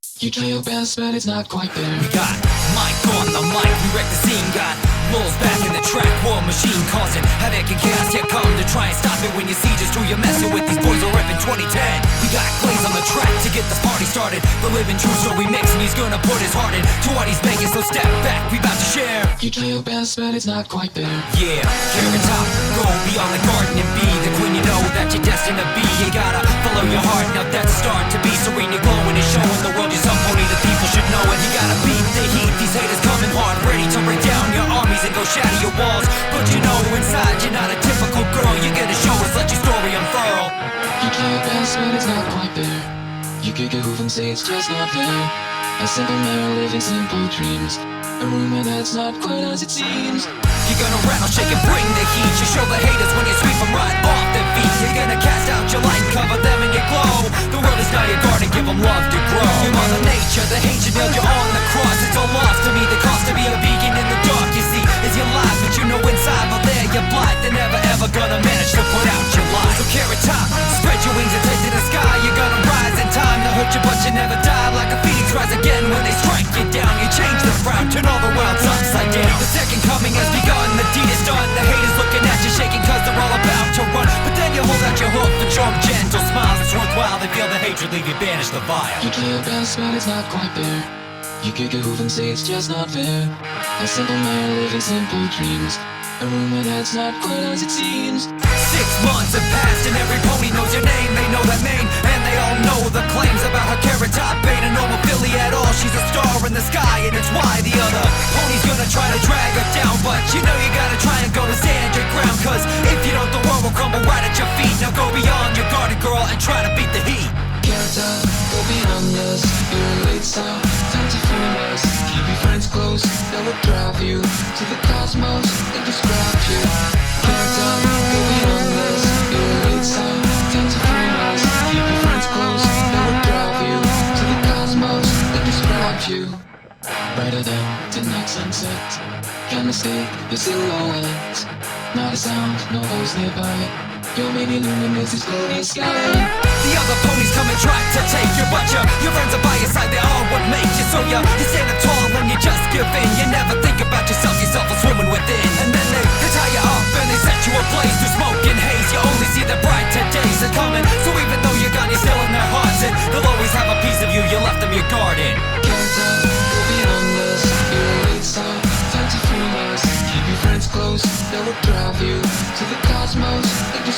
You try your best, but it's not quite there. We got Mike on the mic, we wreck the scene. Got Lulz back in the track, war machine causing havoc and chaos. Yet come to try and stop it when you see just who you're messing with. These boys are reppin' 2010. We got Glaze on the track to get this party started. The living true story mix, and he's gonna put his heart in to what he's making. So step back, we about to share. You try your best, but it's not quite there. Yeah, Carrot Top, go beyond the garden and be the queen you know that you're destined to be. You gotta follow your heart, now that's start to be serene. You're glowing and showing the world you're some pony the people should know it. You gotta beat the heat, these haters coming hard, ready to break down your armies and go shatter your walls. But you know inside you're not a typical girl. You're gonna show us, let your story unfurl. You try your best, but it's not quite there. You kick a hoof and say it's just not fair. A simple man living simple dreams. A rumor that's not quite as it seems. You're gonna rattle, shake and bring the heat. You show the haters when you sweep them right off their feet. You're gonna cast out your light, cover them in your glow. The world is now your garden, give them love to grow. Your mother nature, the hate you nailed you on the cross. It's all lost to me, the cost to be a beacon in the dark. You see, is your life, but you know inside, but there you're blind. They're never ever gonna manage to put out your light. So Carrot Top, spread your wings and take to the sky. You're gonna rise in time, they'll hurt you but you never die. Like a phoenix rise again when they strike you down. You change the frown, turn all the world's upside down. The second coming has begun, the deed is done. The haters looking at you shaking cause they're all about to run. But then you hold out your hoof and show them gentle smiles. It's worthwhile, they feel the hatred, leave you banish the vile. You try your best, but it's not quite there. You kick a hoof and say it's just not fair. A simple man living simple dreams. A rumor that's not quite as it seems. 6 months have passed and every pony knows your name. They know that name and they all know the claims about her. Carrot Top ain't a normal filly at all. She's a star in the sky and it's why the other pony's gonna try to drag her down. But you know you gotta try and go to stand your ground. Cause if you don't, the world will crumble right at your feet. Now go beyond your garden, girl, and try to beat the heat. Carrot Top, go beyond us. You're a late star, time to fool us. Keep your friends close, that will drive you to the cosmos and describe you. Carrot Top, go beyond us. You're a late star, time to fool us. Keep your friends close, that will drive you to the cosmos and describe you. Brighter than tonight sunset, can't mistake the silhouette. Not a sound, no voice nearby. Your mini luminous is glorious sky. The other ponies come and try to take your butcher. Your friends are by your side, they are what makes you so you stand up tall and you just give in. You never think about yourself are swimming within. And then they tie you up and they set you ablaze through smoke and haze. You only see the brighter days are coming. So even though you're gone, you're still in their hearts. And they'll always have a piece of you, you left them your garden. Carrot Top, go beyond us. You're a late star, time to fool us. Keep your friends close, that will drive you to the cosmos and